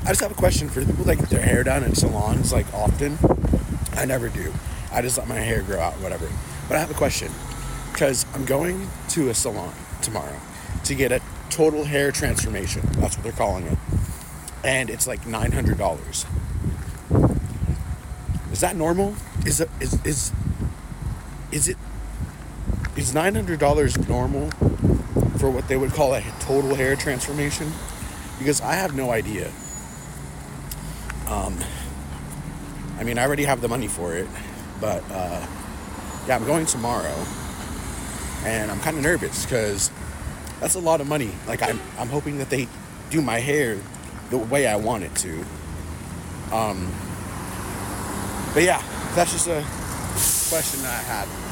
just have a question for the people that get their hair done in salons, like, often. I never do. I just let my hair grow out, whatever. But I have a question, because I'm going to a salon tomorrow to get a total hair transformation. That's what they're calling it. And it's like $900. Is that normal? Is $900 normal for what they would call a total hair transformation? Because I have no idea. I mean, I already have the money for it, but yeah, I'm going tomorrow, and I'm kind of nervous because that's a lot of money. Like, I'm hoping that they do my hair the way I want it to. But yeah, that's just a question that I had.